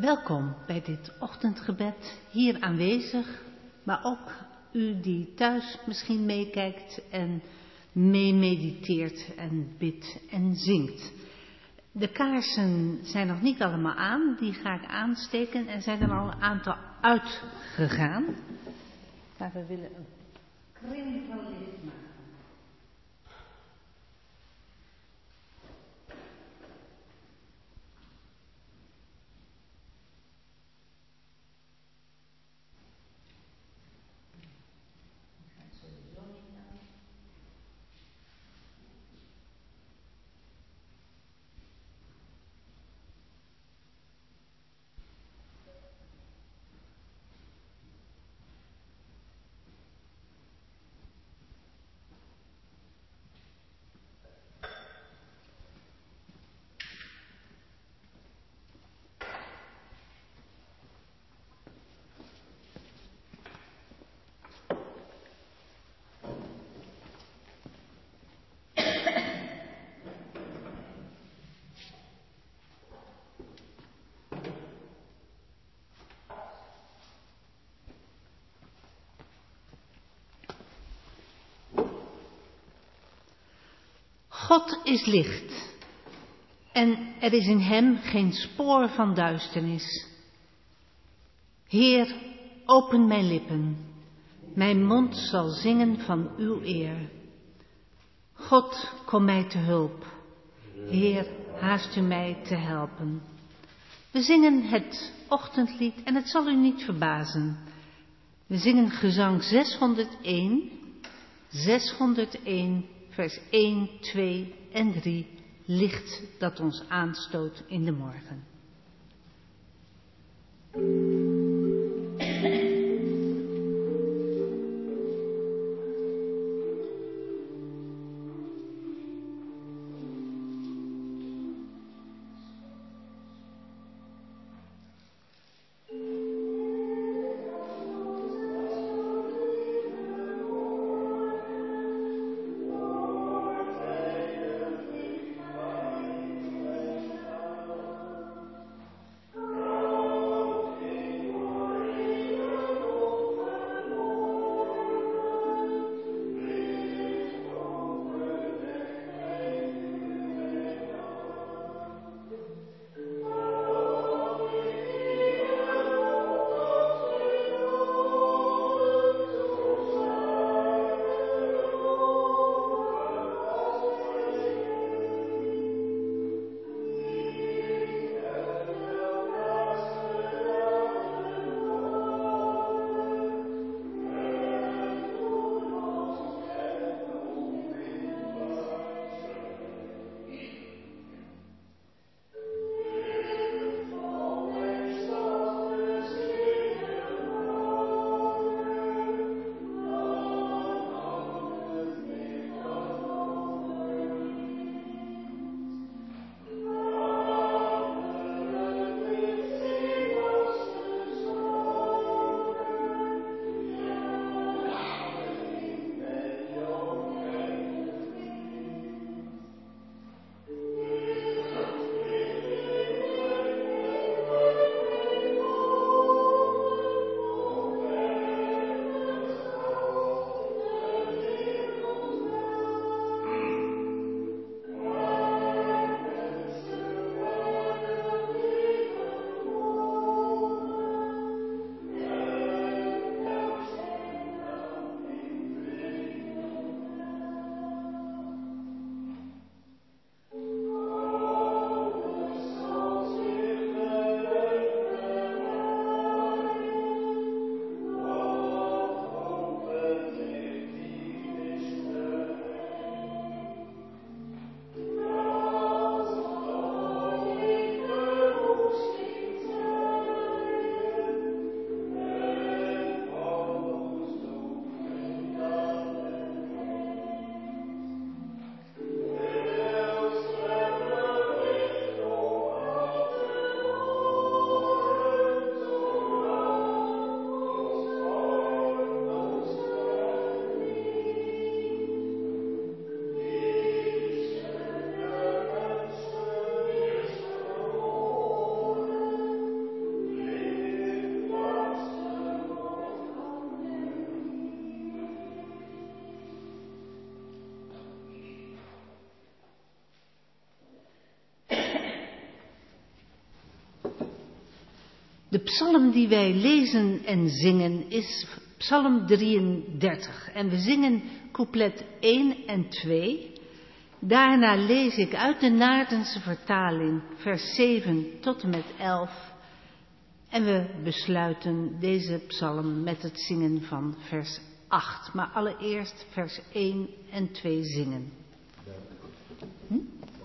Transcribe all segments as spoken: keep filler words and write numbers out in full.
Welkom bij dit ochtendgebed, hier aanwezig, maar ook u die thuis misschien meekijkt en meemediteert en bidt en zingt. De kaarsen zijn nog niet allemaal aan, die ga ik aansteken en zijn er al een aantal uitgegaan. Maar we willen een kring van licht maken. God is licht en er is in hem geen spoor van duisternis. Heer, open mijn lippen, mijn mond zal zingen van uw eer. God, kom mij te hulp. Heer, haast u mij te helpen. We zingen het ochtendlied en het zal u niet verbazen. We zingen gezang zeshonderdéén, zeshonderdéén, vers één, twee en drie, licht dat ons aanstoot in de morgen. Okay. De psalm die wij lezen en zingen is psalm drieëndertig. En we zingen couplet één en twee. Daarna lees ik uit de Naardense vertaling vers zeven tot en met elf. En we besluiten deze psalm met het zingen van vers acht. Maar allereerst vers één en twee zingen. Hm?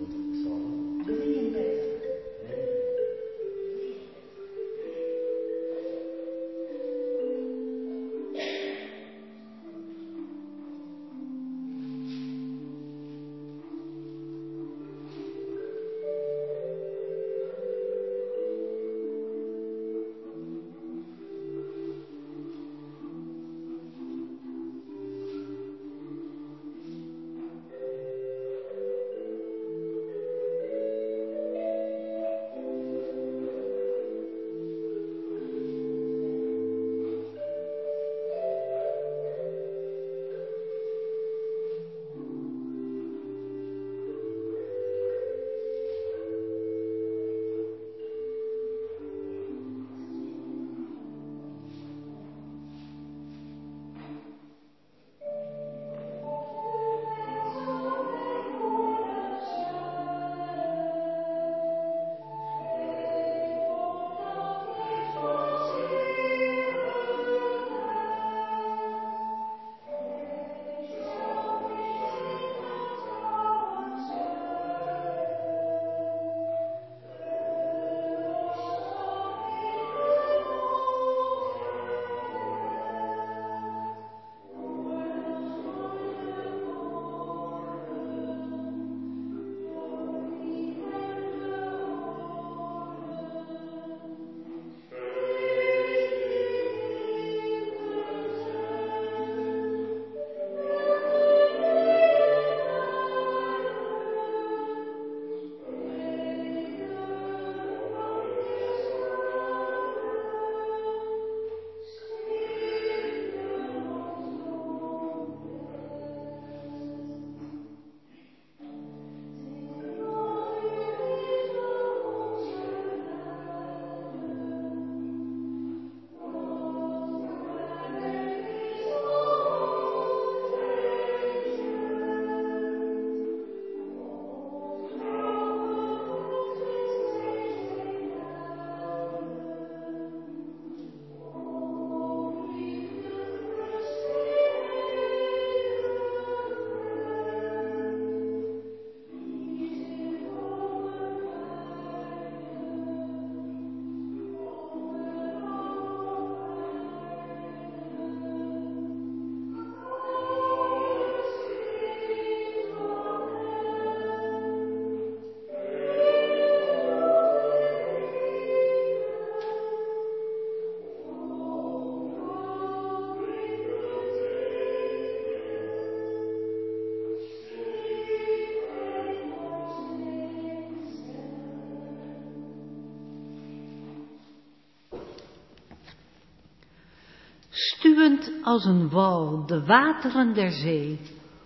Stuwend als een wal de wateren der zee,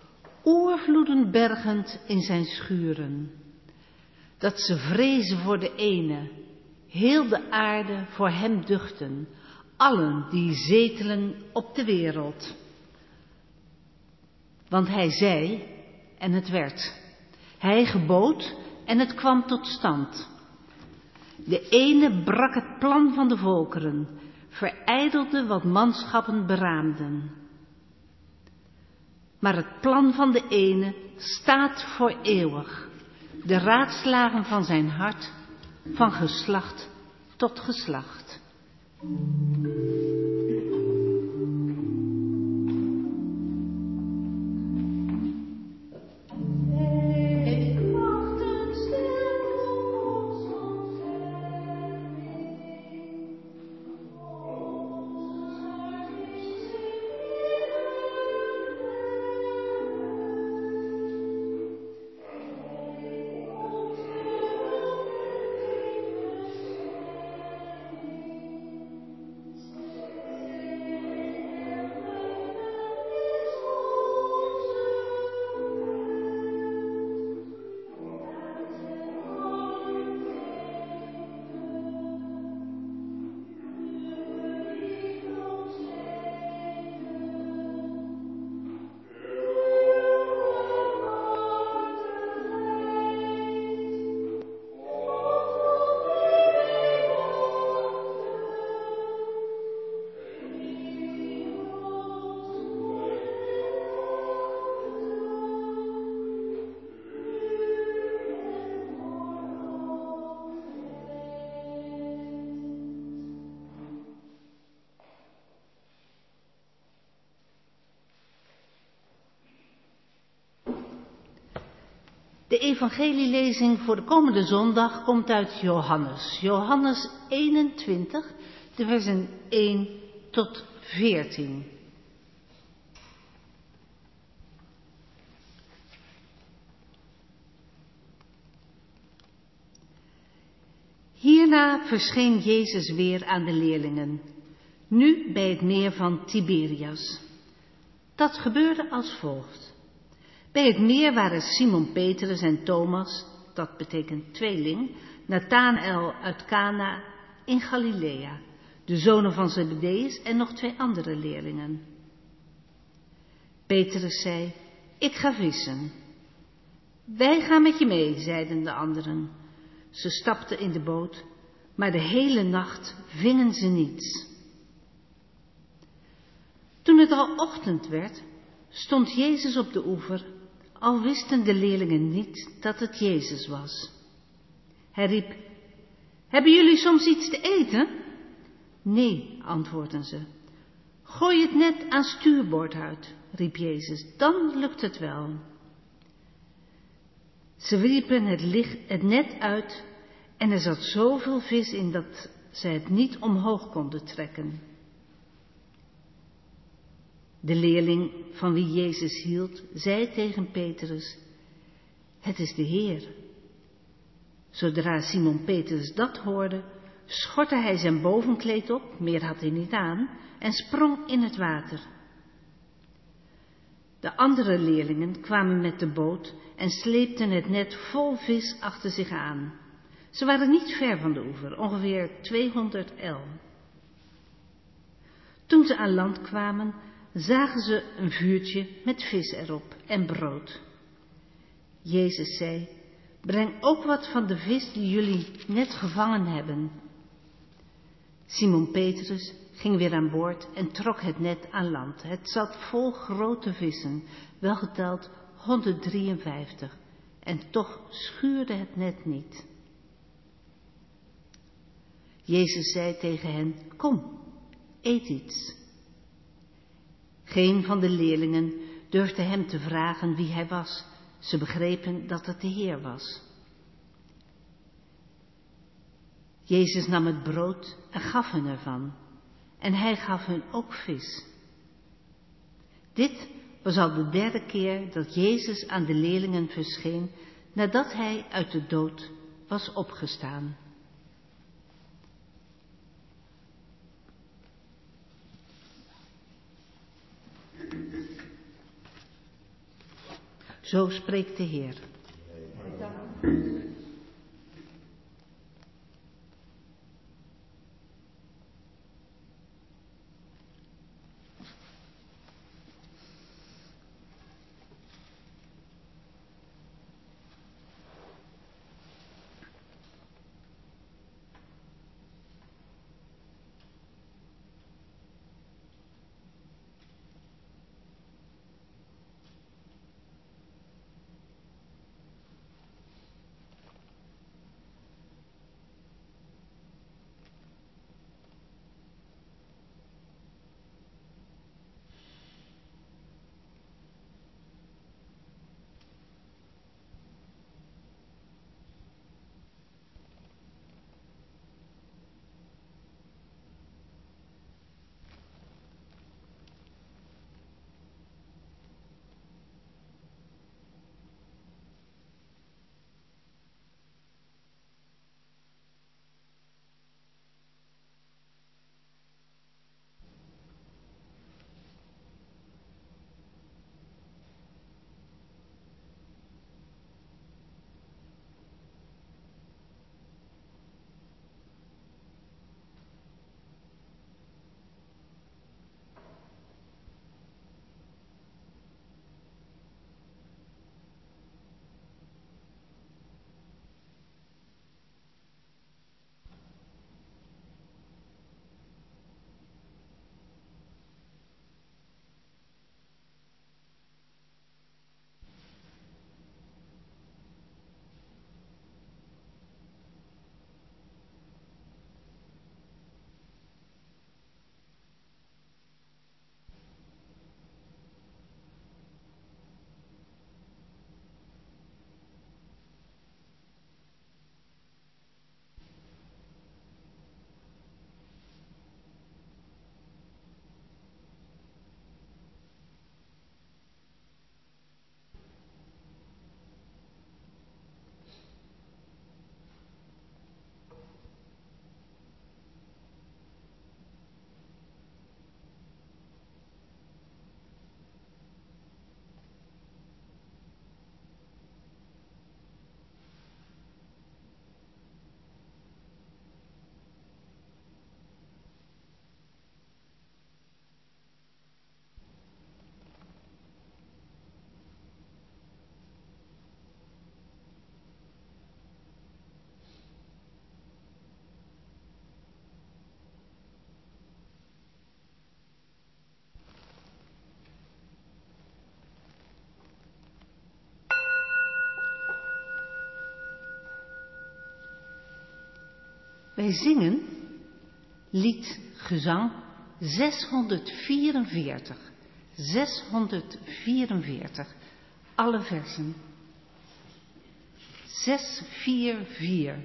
oervloeden bergend in zijn schuren, dat ze vrezen voor de ene, heel de aarde voor hem duchten, allen die zetelen op de wereld. Want hij zei en het werd, hij gebood en het kwam tot stand. De ene brak het plan van de volkeren, verijdelde wat manschappen beraamden. Maar het plan van de ene staat voor eeuwig, de raadslagen van zijn hart, van geslacht tot geslacht. De evangelielezing voor de komende zondag komt uit Johannes. Johannes eenentwintig, de versen één tot veertien. Hierna verscheen Jezus weer aan de leerlingen, nu bij het meer van Tiberias. Dat gebeurde als volgt. Bij het meer waren Simon Petrus en Thomas, dat betekent tweeling, Nathanael uit Cana in Galilea, de zonen van Zebedeus en nog twee andere leerlingen. Petrus zei, ik ga vissen. Wij gaan met je mee, zeiden de anderen. Ze stapten in de boot, maar de hele nacht vingen ze niets. Toen het al ochtend werd, stond Jezus op de oever, al wisten de leerlingen niet dat het Jezus was. Hij riep, hebben jullie soms iets te eten? Nee, antwoordden ze. Gooi het net aan stuurboord uit, riep Jezus, dan lukt het wel. Ze wierpen het, licht, het net uit en er zat zoveel vis in dat ze het niet omhoog konden trekken. De leerling van wie Jezus hield, zei tegen Petrus, het is de Heer. Zodra Simon Petrus dat hoorde, schortte hij zijn bovenkleed op, meer had hij niet aan, en sprong in het water. De andere leerlingen kwamen met de boot en sleepten het net vol vis achter zich aan. Ze waren niet ver van de oever, ongeveer tweehonderd el. Toen ze aan land kwamen, zagen ze een vuurtje met vis erop en brood. Jezus zei, breng ook wat van de vis die jullie net gevangen hebben. Simon Petrus ging weer aan boord en trok het net aan land. Het zat vol grote vissen, wel geteld honderddrieënvijftig, en toch schuurde het net niet. Jezus zei tegen hen, kom, eet iets. Geen van de leerlingen durfde hem te vragen wie hij was. Ze begrepen dat het de Heer was. Jezus nam het brood en gaf hen ervan. En hij gaf hun ook vis. Dit was al de derde keer dat Jezus aan de leerlingen verscheen nadat hij uit de dood was opgestaan. Zo spreekt de Heer. Wij zingen lied gezang zeshonderdvierenveertig. zeshonderdvierenveertig. Alle versen. zes vier vier.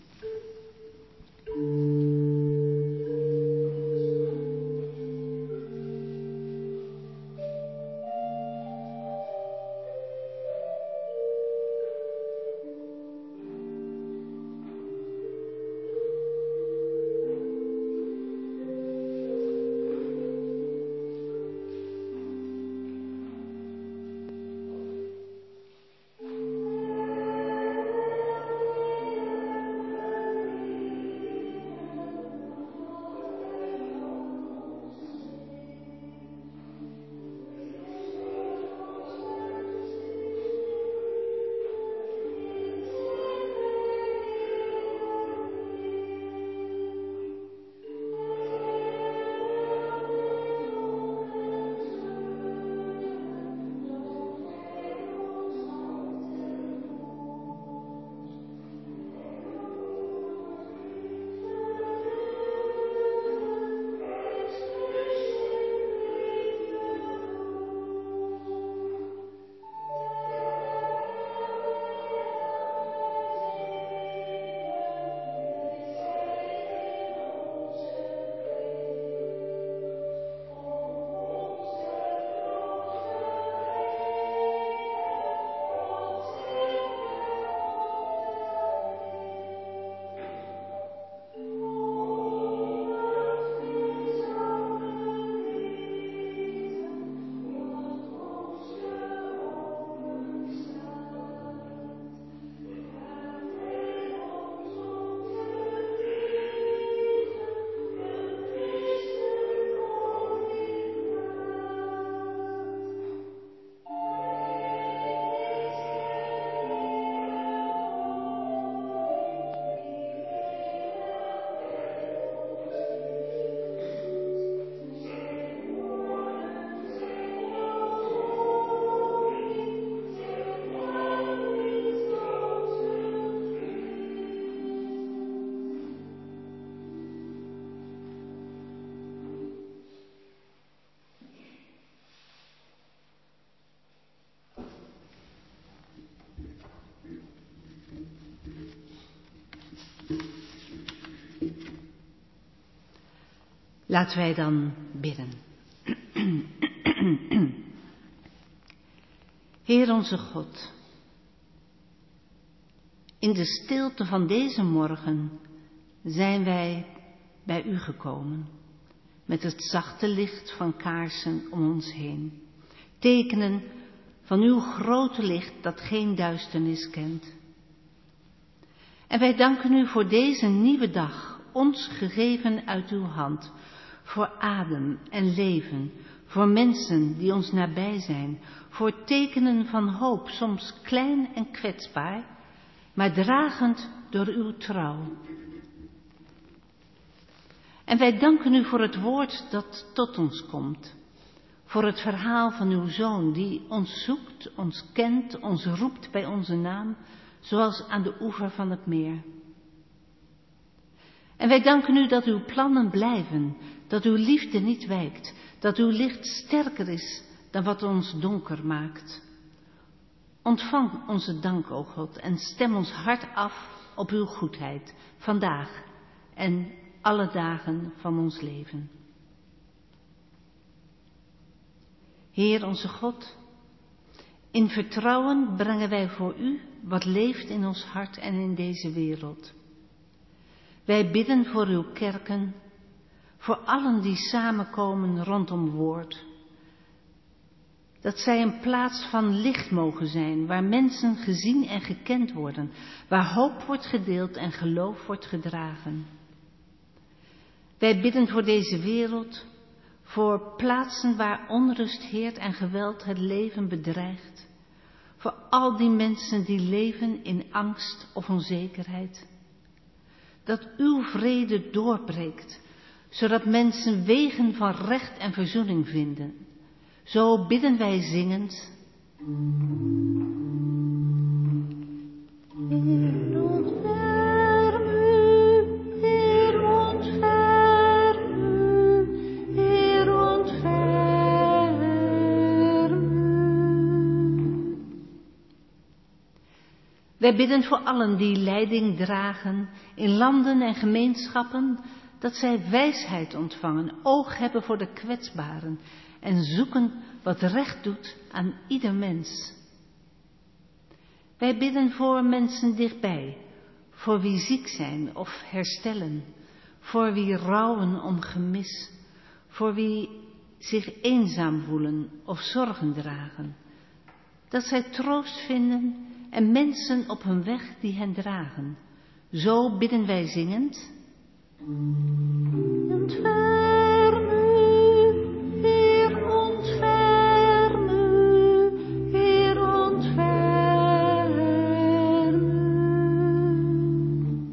Laten wij dan bidden. Heer onze God, in de stilte van deze morgen zijn wij bij u gekomen, met het zachte licht van kaarsen om ons heen, tekenen van uw grote licht dat geen duisternis kent. En wij danken u voor deze nieuwe dag, ons gegeven uit uw hand, voor adem en leven, voor mensen die ons nabij zijn, voor tekenen van hoop, soms klein en kwetsbaar, maar dragend door uw trouw. En wij danken u voor het woord dat tot ons komt, voor het verhaal van uw Zoon die ons zoekt, ons kent, ons roept bij onze naam, zoals aan de oever van het meer. En wij danken u dat uw plannen blijven, dat uw liefde niet wijkt, dat uw licht sterker is dan wat ons donker maakt. Ontvang onze dank, o God, en stem ons hart af op uw goedheid, vandaag en alle dagen van ons leven. Heer onze God, in vertrouwen brengen wij voor u wat leeft in ons hart en in deze wereld. Wij bidden voor uw kerken, voor allen die samenkomen rondom woord. Dat zij een plaats van licht mogen zijn, waar mensen gezien en gekend worden, waar hoop wordt gedeeld en geloof wordt gedragen. Wij bidden voor deze wereld, voor plaatsen waar onrust heert en geweld het leven bedreigt. Voor al die mensen die leven in angst of onzekerheid. Dat uw vrede doorbreekt, zodat mensen wegen van recht en verzoening vinden. Zo bidden wij zingend. Heer, ontferm u, Heer. Wij bidden voor allen die leiding dragen in landen en gemeenschappen, dat zij wijsheid ontvangen, oog hebben voor de kwetsbaren en zoeken wat recht doet aan ieder mens. Wij bidden voor mensen dichtbij, voor wie ziek zijn of herstellen, voor wie rouwen om gemis, voor wie zich eenzaam voelen of zorgen dragen, dat zij troost vinden en mensen op hun weg die hen dragen. Zo bidden wij zingend. Ontferm u, Heer, ontferm u, Heer, ontferm u.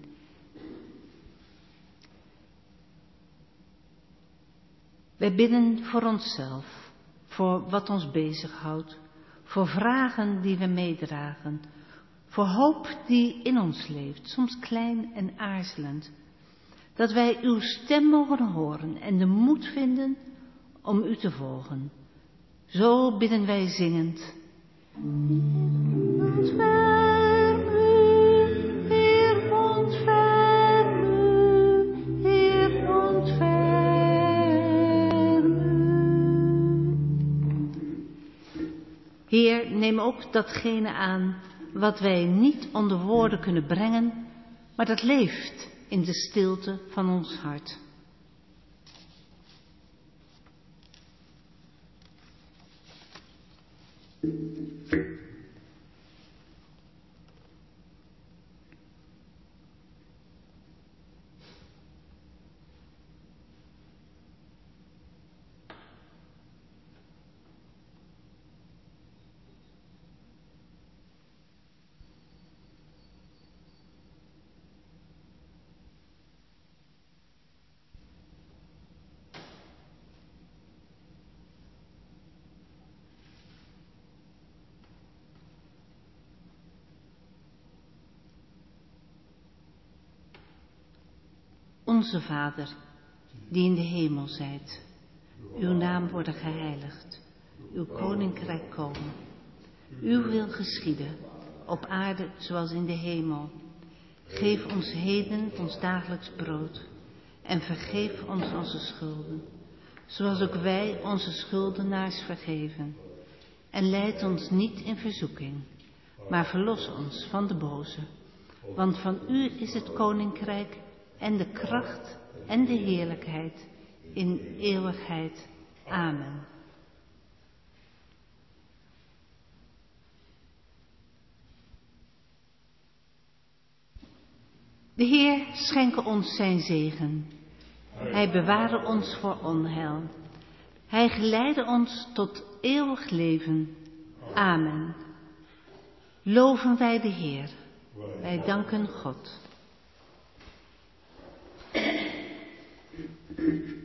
Wij bidden voor onszelf, voor wat ons bezighoudt, voor vragen die we meedragen, voor hoop die in ons leeft, soms klein en aarzelend, dat wij uw stem mogen horen en de moed vinden om u te volgen. Zo bidden wij zingend. Ontferm u, Heer, ontferm u, Heer, ontferm u. Heer, neem ook datgene aan wat wij niet onder woorden kunnen brengen, maar dat leeft in de stilte van ons hart. Onze Vader, die in de hemel zijt, uw naam worden geheiligd, uw koninkrijk komen. Uw wil geschieden, op aarde zoals in de hemel. Geef ons heden ons dagelijks brood en vergeef ons onze schulden, zoals ook wij onze schuldenaars vergeven. En leid ons niet in verzoeking, maar verlos ons van de boze. Want van u is het koninkrijk en de kracht en de heerlijkheid in eeuwigheid. Amen. De Heer schenke ons zijn zegen. Hij beware ons voor onheil. Hij geleide ons tot eeuwig leven. Amen. Loven wij de Heer. Wij danken God.